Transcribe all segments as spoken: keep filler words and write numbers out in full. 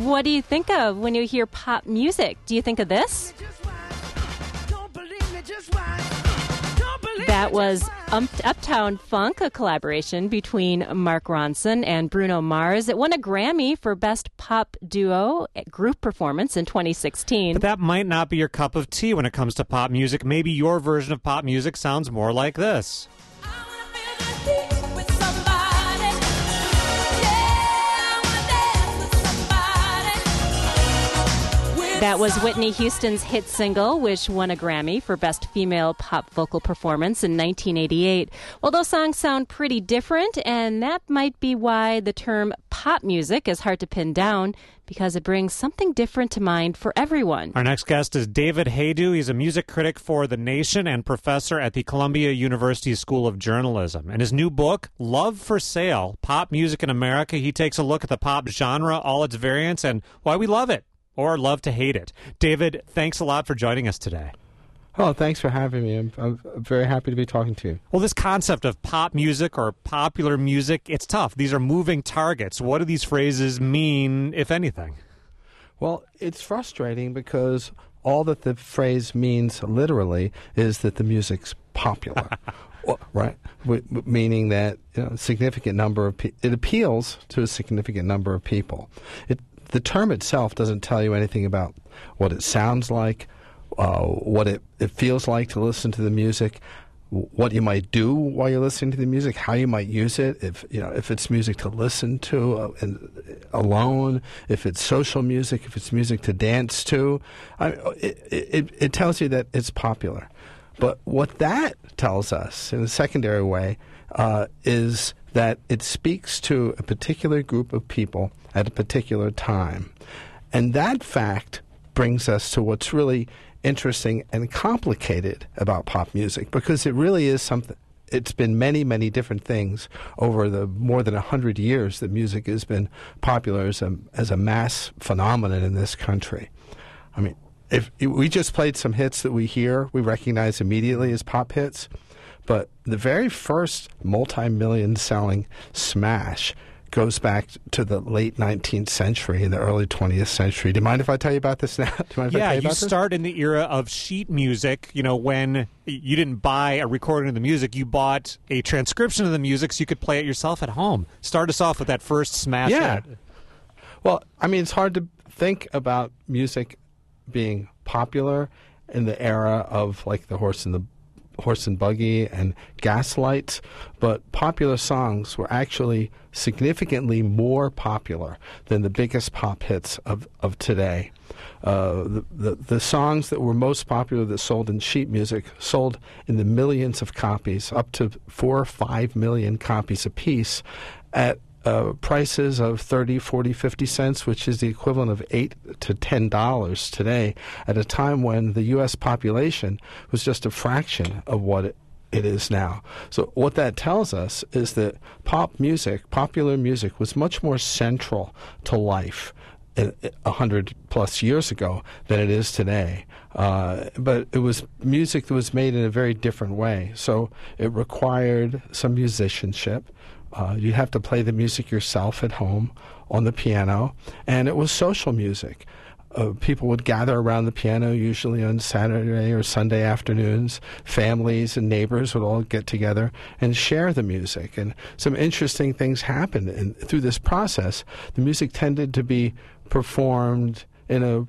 what do you think of when you hear pop music? Do you think of this? That was um, Uptown Funk, a collaboration between Mark Ronson and Bruno Mars. It won a Grammy for Best Pop Duo Group Performance in twenty sixteen. But that might not be your cup of tea when it comes to pop music. Maybe your version of pop music sounds more like this. That was Whitney Houston's hit single, which won a Grammy for Best Female Pop Vocal Performance in nineteen eighty-eight. Well, those songs sound pretty different, and that might be why the term pop music is hard to pin down, because it brings something different to mind for everyone. Our next guest is David Hajdu. He's a music critic for The Nation and professor at the Columbia University School of Journalism. In his new book, Love for Sale, Pop Music in America, he takes a look at the pop genre, all its variants, and why we love it. Or love to hate it. David, thanks a lot for joining us today. Oh, thanks for having me. I'm, I'm very happy to be talking to you. Well, this concept of pop music or popular music, it's tough. These are moving targets. What do these phrases mean, if anything? Well, it's frustrating because all that the phrase means literally is that the music's popular. Well, right? W- meaning that, you know, a significant number of pe- it appeals to a significant number of people. It The term itself doesn't tell you anything about what it sounds like, uh, what it, it feels like to listen to the music, what you might do while you're listening to the music, how you might use it, if you know if it's music to listen to uh, and, uh, alone, if it's social music, if it's music to dance to. I, it, it, it tells you that it's popular. But what that tells us in a secondary way uh, is that it speaks to a particular group of people at a particular time. And that fact brings us to what's really interesting and complicated about pop music, because it really is something. It's been many, many different things over the more than a hundred years that music has been popular as a, as a mass phenomenon in this country. I mean, if we just played some hits that we hear, we recognize immediately as pop hits. But the very first multi-million selling smash goes back to the late nineteenth century and the early twentieth century. Do you mind if I tell you about this now? Do you mind if yeah, I tell you, you about start in the era of sheet music, you know, when you didn't buy a recording of the music, you bought a transcription of the music so you could play it yourself at home. Start us off with that first smash yeah. hit. Well, I mean, it's hard to think about music being popular in the era of, like, the horse and the horse and buggy and Gaslights, but popular songs were actually significantly more popular than the biggest pop hits of, of today. Uh, the, the, the songs that were most popular that sold in sheet music sold in the millions of copies, up to four or five million copies apiece, at Uh, prices of thirty, forty, fifty cents, which is the equivalent of eight to ten dollars today, at a time when the U S population was just a fraction of what it, it is now. So what that tells us is that pop music, popular music, was much more central to life a hundred plus years ago than it is today. Uh, but it was music that was made in a very different way. So it required some musicianship. Uh, you have to play the music yourself at home on the piano, and it was social music. Uh, people would gather around the piano, usually on Saturday or Sunday afternoons. Families and neighbors would all get together and share the music. And some interesting things happened. And through this process, the music tended to be performed in a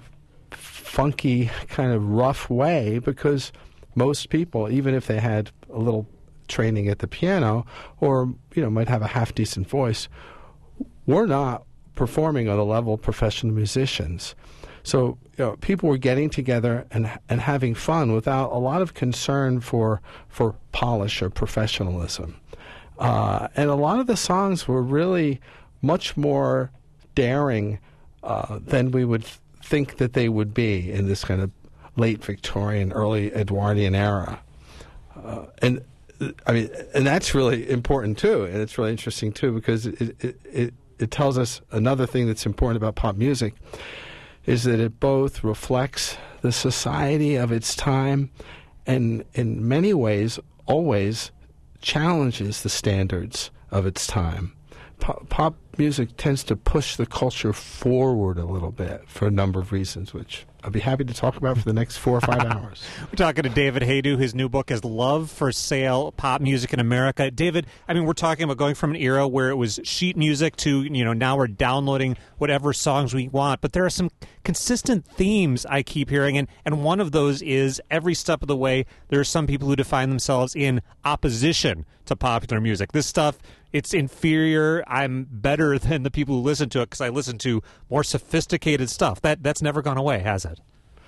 funky, kind of rough way, because most people, even if they had a little training at the piano, or you know might have a half decent voice, were not performing on the level of professional musicians. So you know, people were getting together and and having fun without a lot of concern for for polish or professionalism. Uh, and a lot of the songs were really much more daring uh, than we would th- think that they would be in this kind of late Victorian, early Edwardian era. Uh, and I mean, and that's really important too, and it's really interesting too, because it, it it it tells us another thing that's important about pop music is that it both reflects the society of its time, and in many ways always challenges the standards of its time. Pop, pop music tends to push the culture forward a little bit for a number of reasons, which I'll be happy to talk about for the next four or five hours. We're talking to David Hajdu. His new book is Love for Sale, Pop Music in America. David, I mean, we're talking about going from an era where it was sheet music to, you know, now we're downloading whatever songs we want. But there are some consistent themes I keep hearing, and, and one of those is every step of the way, there are some people who define themselves in opposition to popular music. This stuff, it's inferior. I'm better than the people who listen to it because I listen to more sophisticated stuff. That That's never gone away, has it?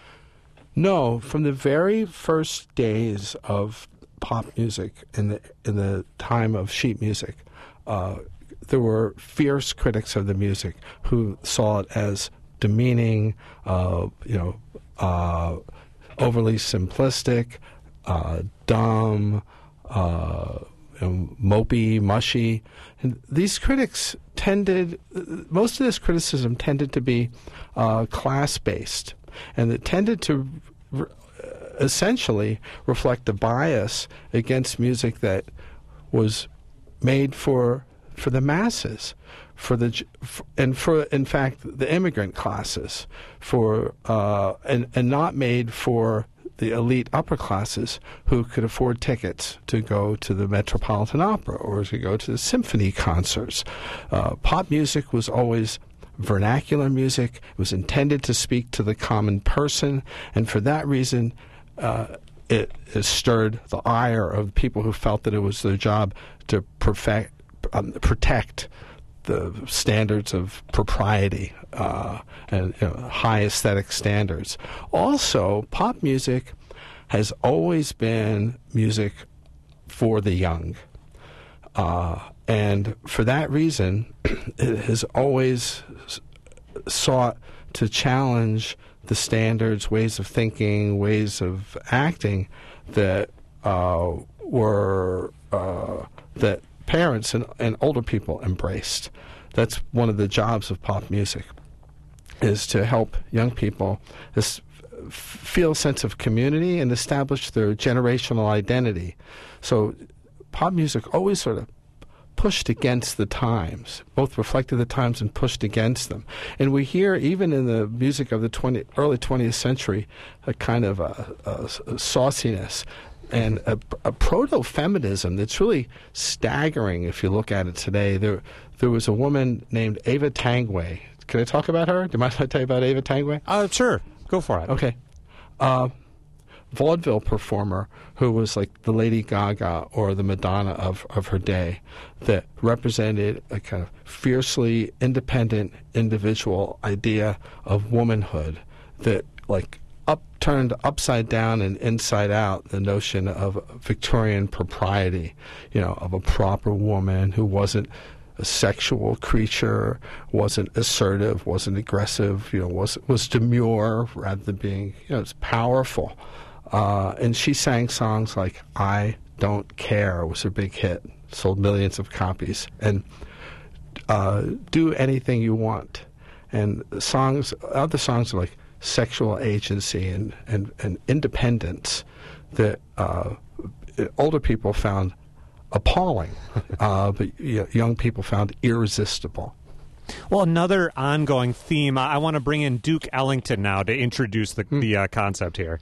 No. From the very first days of pop music in the in the time of sheet music, uh, there were fierce critics of the music who saw it as demeaning, uh, you know, uh, overly simplistic, uh, dumb, uh, you know, mopey, mushy. And these critics tended, most of this criticism tended to be uh, class-based, and it tended to re- essentially reflect a bias against music that was made for for the masses, for the and for in fact the immigrant classes, for uh, and and not made for the elite upper classes who could afford tickets to go to the Metropolitan Opera or to go to the symphony concerts. Uh, pop music was always vernacular music. It was intended to speak to the common person, and for that reason, uh, it, it stirred the ire of people who felt that it was their job to perfect, um, protect the standards of propriety uh, and you know, high aesthetic standards. Also, pop music has always been music for the young. Uh, and for that reason, it has always sought to challenge the standards, ways of thinking, ways of acting that uh, were uh, that parents and, and older people embraced. That's one of the jobs of pop music, is to help young people this, f- feel a sense of community and establish their generational identity. So pop music always sort of pushed against the times, both reflected the times and pushed against them. And we hear, even in the music of the twenty, early twentieth century, a kind of a, a, a sauciness and a, a proto-feminism that's really staggering if you look at it today. There there was a woman named Eva Tangway. Can I talk about her? Do you mind if I tell you about Eva Tangway? Uh, sure. Go for it. Okay. Uh, vaudeville performer who was like the Lady Gaga or the Madonna of, of her day, that represented a kind of fiercely independent individual idea of womanhood that like up turned upside down and inside out the notion of Victorian propriety, you know, of a proper woman who wasn't a sexual creature, wasn't assertive, wasn't aggressive, you know, was was demure rather than being, you know, it's powerful. Uh, and she sang songs like "I Don't Care" was her big hit, sold millions of copies, and uh, "Do Anything You Want," and songs, other songs are like sexual agency and, and, and independence that uh, older people found appalling, uh, but you know, young people found irresistible. Well, another ongoing theme, I, I want to bring in Duke Ellington now to introduce the, hmm. the uh, concept here.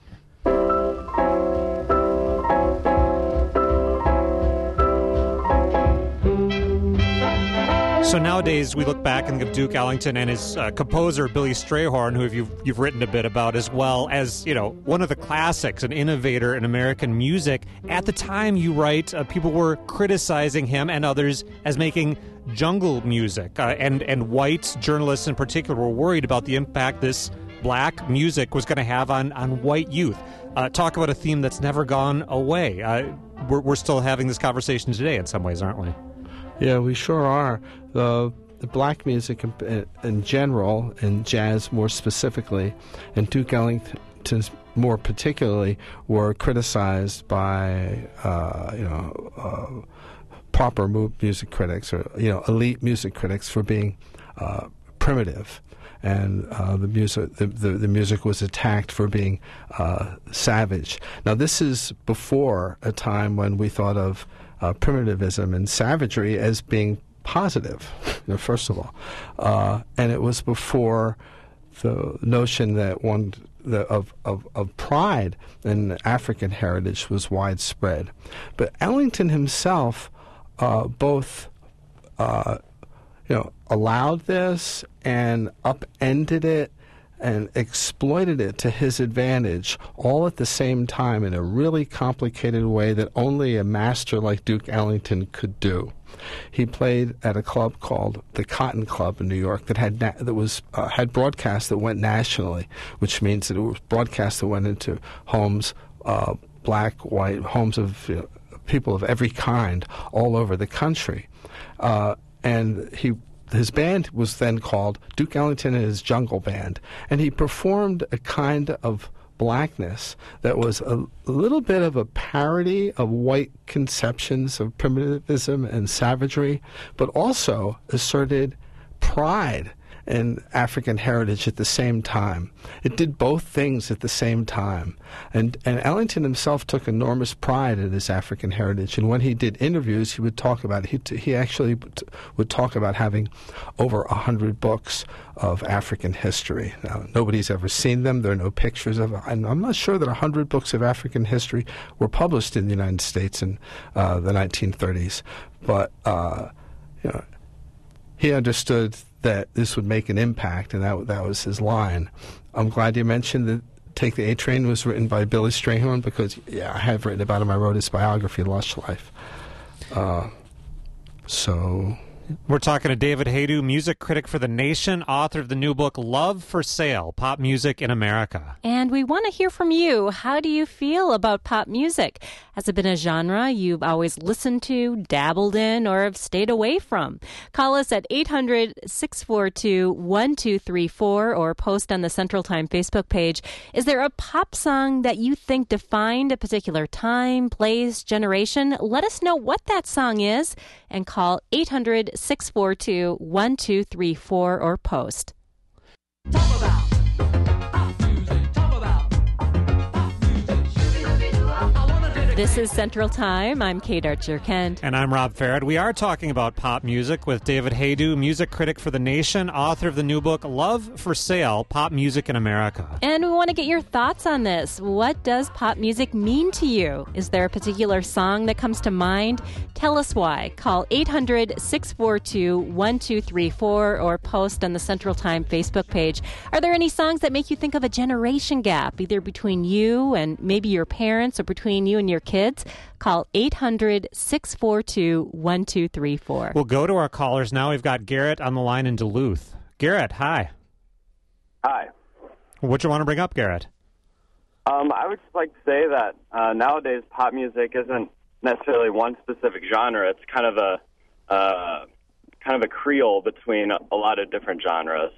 So nowadays we look back and think of Duke Ellington and his uh, composer Billy Strayhorn, who you've you've written a bit about as well, as, you know, one of the classics, an innovator in American music. At the time you write, uh, people were criticizing him and others as making jungle music, uh, and and white journalists in particular were worried about the impact this black music was going to have on on white youth. Uh, talk about a theme that's never gone away. Uh, we're we're still having this conversation today in some ways, aren't we? Yeah, we sure are. The, the black music in, in general, and jazz more specifically, and Duke Ellington more particularly, were criticized by, uh, you know, uh, proper music critics, or, you know, elite music critics, for being uh, primitive. And uh, the music, the, the, the music was attacked for being uh, savage. Now, this is before a time when we thought of Uh, primitivism and savagery as being positive. you know, first of all. Uh, and it was before the notion that one the, of, of, of pride in African heritage was widespread. But Ellington himself uh, both uh, you know, allowed this and upended it and exploited it to his advantage, all at the same time in a really complicated way that only a master like Duke Ellington could do. He played at a club called the Cotton Club in New York that had na- that was uh, had broadcasts that went nationally, which means that it was broadcasts that went into homes, uh, black, white, homes of you know, people of every kind all over the country, uh, and he. His band was then called Duke Ellington and his Jungle Band, and he performed a kind of blackness that was a little bit of a parody of white conceptions of primitivism and savagery, but also asserted pride in African heritage at the same time. It did both things at the same time. And, and Ellington himself took enormous pride in his African heritage. And when he did interviews, he would talk about it. He, t- he actually t- would talk about having over a hundred books of African history. Now, nobody's ever seen them. There are no pictures of it. And I'm not sure that a hundred books of African history were published in the United States in uh, the nineteen thirties. But, uh, you know, he understood that this would make an impact, and that that was his line. I'm glad you mentioned that Take the A Train was written by Billy Strayhorn, because, yeah, I have written about him. I wrote his biography, Lush Life. Uh, so... We're talking to David Hajdu, music critic for The Nation, author of the new book, Love for Sale, Pop Music in America. And we want to hear from you. How do you feel about pop music? Has it been a genre you've always listened to, dabbled in, or have stayed away from? Call us at eight hundred, six four two, one two three four or post on the Central Time Facebook page. Is there a pop song that you think defined a particular time, place, generation? Let us know what that song is and call eight hundred, six four two, one two three four or post. Talk about pop music. Talk about pop music. I wanna dedicate. This is Central Time. I'm Kate Archer-Kent. And I'm Rob Farrad. We are talking about pop music with David Hajdu, music critic for The Nation, author of the new book, Love for Sale, Pop Music in America. And we want to get your thoughts on this. What does pop music mean to you? Is there a particular song that comes to mind? Tell us why. Call eight hundred, six four two, one two three four or post on the Central Time Facebook page. Are there any songs that make you think of a generation gap, either between you and maybe your parents or between you and your kids? Call eight hundred, six four two, one two three four. We'll go to our callers now. We've got Garrett on the line in Duluth. Garrett, hi. Hi. What do you want to bring up, Garrett? Um, I would just like to say that uh, nowadays pop music isn't necessarily one specific genre. It's kind of a uh, kind of a creole between a lot of different genres.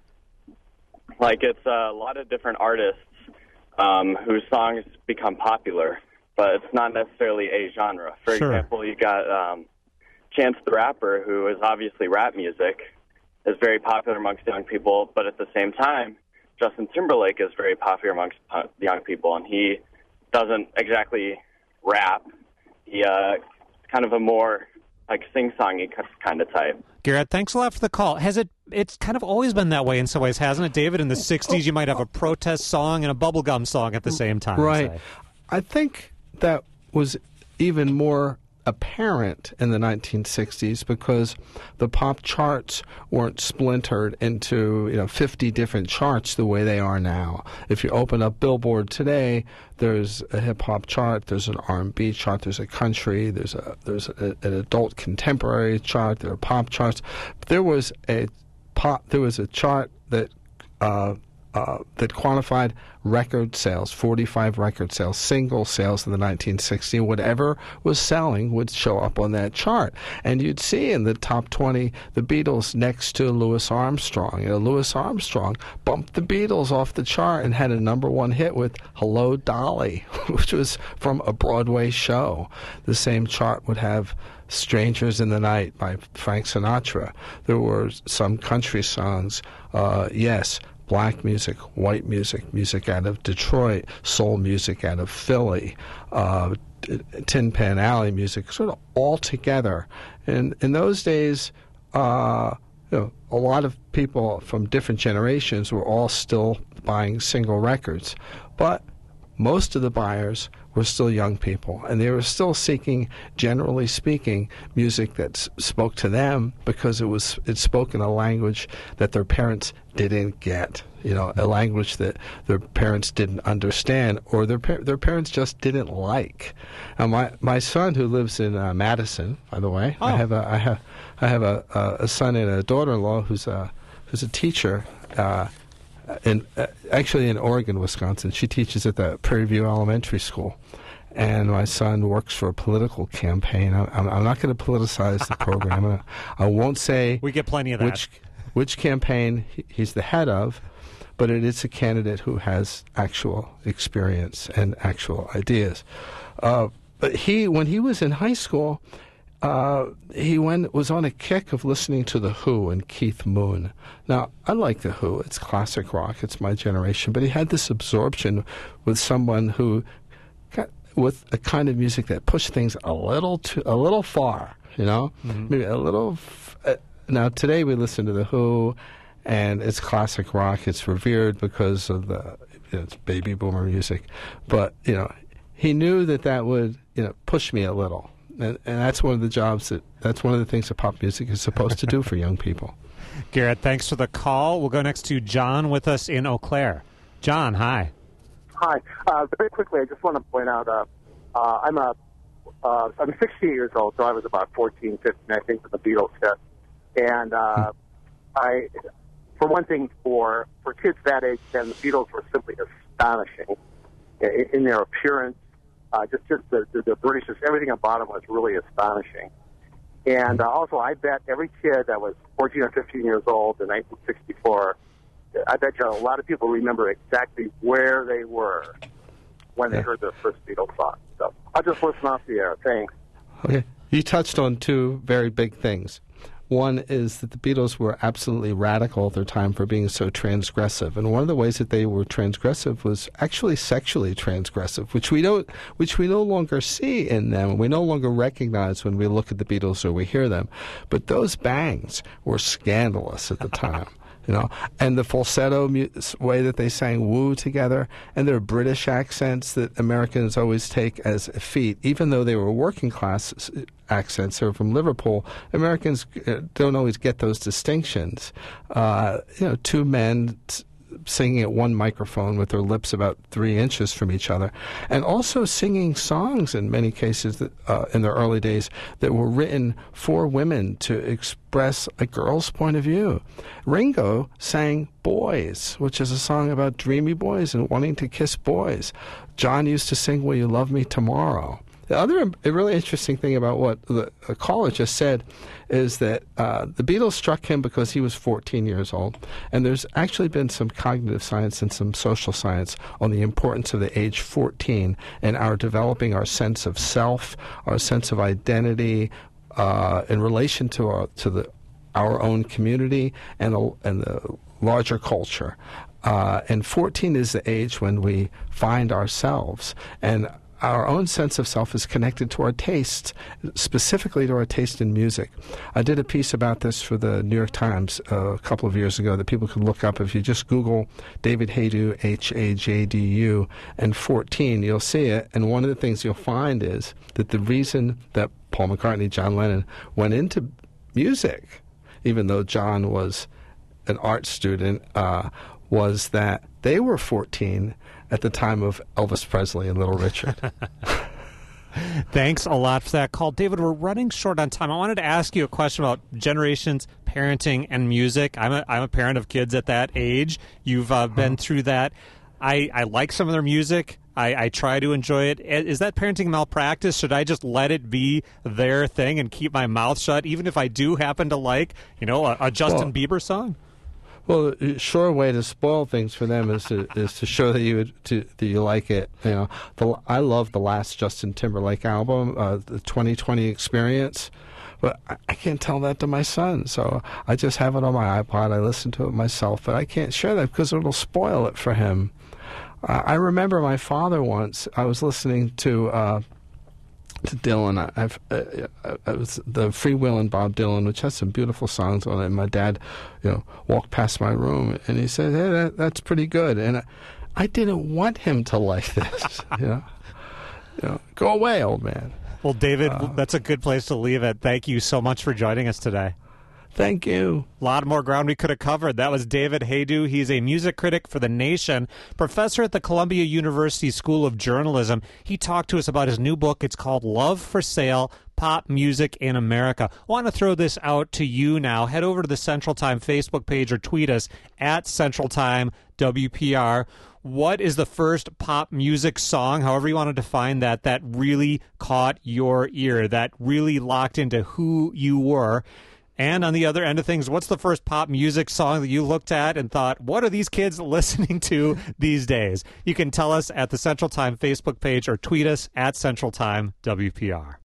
Like it's a lot of different artists um, whose songs become popular, but it's not necessarily a genre. For Sure. example, you got um, Chance the Rapper, who is obviously rap music, is very popular amongst young people, but at the same time, Justin Timberlake is very popular amongst uh, young people, and he doesn't exactly rap. He uh, kind of a more like sing-songy kind of type. Garrett, thanks a lot for the call. Has it, it's kind of always been that way in some ways, hasn't it, David? In the sixties, you might have a protest song and a bubblegum song at the same time. Right. say. I think that was even more apparent in the nineteen sixties because the pop charts weren't splintered into, you know, fifty different charts the way they are now. If you open up Billboard today, there's a hip hop chart, there's an R and B chart, there's a country, there's a there's a, an adult contemporary chart, there are pop charts. But there was a pop there was a chart that uh, Uh, that quantified record sales, forty-five record sales, single sales in the nineteen sixties. Whatever was selling would show up on that chart. And you'd see in the top twenty the Beatles next to Louis Armstrong. You know, Louis Armstrong bumped the Beatles off the chart and had a number one hit with Hello, Dolly, which was from a Broadway show. The same chart would have Strangers in the Night by Frank Sinatra. There were some country songs, uh, yes, black music, white music, music out of Detroit, soul music out of Philly, uh, Tin Pan Alley music, sort of all together. And in those days, uh, you know, a lot of people from different generations were all still buying single records, but most of the buyers were still young people, and they were still seeking, generally speaking, music that s- spoke to them because it was it spoke in a language that their parents didn't get. You know, a language that their parents didn't understand, or their par- their parents just didn't like. Now, my my son, who lives in uh, Madison, by the way, Oh. I have a I have I have a, a, a son and a daughter-in-law who's a who's a teacher. Uh, in uh, actually in Oregon, Wisconsin. She teaches at the Prairie View Elementary School, and my son works for a political campaign. I, I'm, I'm not going to politicize the program. I'm gonna, I won't say We get plenty of that. which which campaign he, he's the head of, but it is a candidate who has actual experience and actual ideas. Uh, but he, when he was in high school, uh, he went was on a kick of listening to The Who and Keith Moon. Now, I like The Who. It's classic rock. It's my generation. But he had this absorption with someone who, got, with a kind of music that pushed things a little too, a little far. You know, Mm-hmm. maybe a little. F- uh, now today we listen to The Who, and it's classic rock. It's revered because of the you know, it's baby boomer music. But you know, he knew that that would you know push me a little. And, and that's one of the jobs that that's one of the things that pop music is supposed to do for young people. Garrett, thanks for the call. We'll go next to John with us in Eau Claire. John, hi. Hi. Uh, very quickly, I just want to point out uh, uh, I'm a uh, I'm sixty years old, so I was about fourteen, fifteen, I think, when the Beatles hit. And uh, I, for one thing, for for kids that age, then the Beatles were simply astonishing in, in their appearance. Uh, just just the, the, the British, just everything about them was really astonishing. And uh, also, I bet every kid that was fourteen or fifteen years old in nineteen sixty-four, I bet you a lot of people remember exactly where they were when they Yeah. heard their first Beatles song. So I'll just listen off the air. Thanks. Okay. You touched on two very big things. One is that the Beatles were absolutely radical at their time for being so transgressive, and one of the ways that they were transgressive was actually sexually transgressive, which we don't, which we no longer see in them. We no longer recognize when we look at the Beatles or we hear them. But those bangs were scandalous at the time. You know, and the falsetto mu- way that they sang "Woo" together, and their British accents that Americans always take as a feat, even though they were working class accents. They were from Liverpool. Americans uh, don't always get those distinctions. Uh, you know, two men t- singing at one microphone with their lips about three inches from each other, and also singing songs in many cases that, uh, in their early days that were written for women to express a girl's point of view. Ringo sang Boys, which is a song about dreamy boys and wanting to kiss boys. John used to sing Will You Love Me Tomorrow. The other a really interesting thing about what the caller just said is that uh, the Beatles struck him because he was fourteen years old. And there's actually been some cognitive science and some social science on the importance of the age fourteen and our developing our sense of self, our sense of identity uh, in relation to our, to the our own community and the, and the larger culture. Uh, and fourteen is the age when we find ourselves. And our own sense of self is connected to our tastes, specifically to our taste in music. I did a piece about this for the New York Times uh, a couple of years ago that people can look up. If you just Google David Hajdu, H A J D U, and fourteen, you'll see it. And one of the things you'll find is that the reason that Paul McCartney, John Lennon went into music, even though John was an art student, uh, was that they were fourteen at the time of Elvis Presley and Little Richard. Thanks a lot for that call. David, we're running short on time. I wanted to ask you a question about generations, parenting, and music. I'm a, I'm a parent of kids at that age. You've uh, been through that. I, I like some of their music. I, I try to enjoy it. Is that parenting malpractice? Should I just let it be their thing and keep my mouth shut, even if I do happen to like, you know, a, a Justin Well, Bieber song? Well, a sure way to spoil things for them is to is to show that you to, that you like it. You know, the, I love the last Justin Timberlake album, uh, the twenty twenty Experience, but I, I can't tell that to my son. So I just have it on my iPod. I listen to it myself, but I can't share that because it'll spoil it for him. Uh, I remember my father once. I was listening to. Uh, to Dylan. I, I've uh, uh, it was the Freewheelin' Bob Dylan, which has some beautiful songs on it. And my dad, you know, walked past my room and he said, "Hey, that, that's pretty good." And I, I didn't want him to like this. You know, you know, go away, old man. Well, David, uh, that's a good place to leave it. Thank you so much for joining us today. Thank you. A lot more ground we could have covered. That was David Hajdu. He's a music critic for The Nation, professor at the Columbia University School of Journalism. He talked to us about his new book. It's called Love for Sale, Pop Music in America. I want to throw this out to you now. Head over to the Central Time Facebook page or tweet us at Central Time W P R. What is the first pop music song, however you want to define that, that really caught your ear, that really locked into who you were? And on the other end of things, what's the first pop music song that you looked at and thought, what are these kids listening to these days? You can tell us at the Central Time Facebook page or tweet us at Central Time W P R.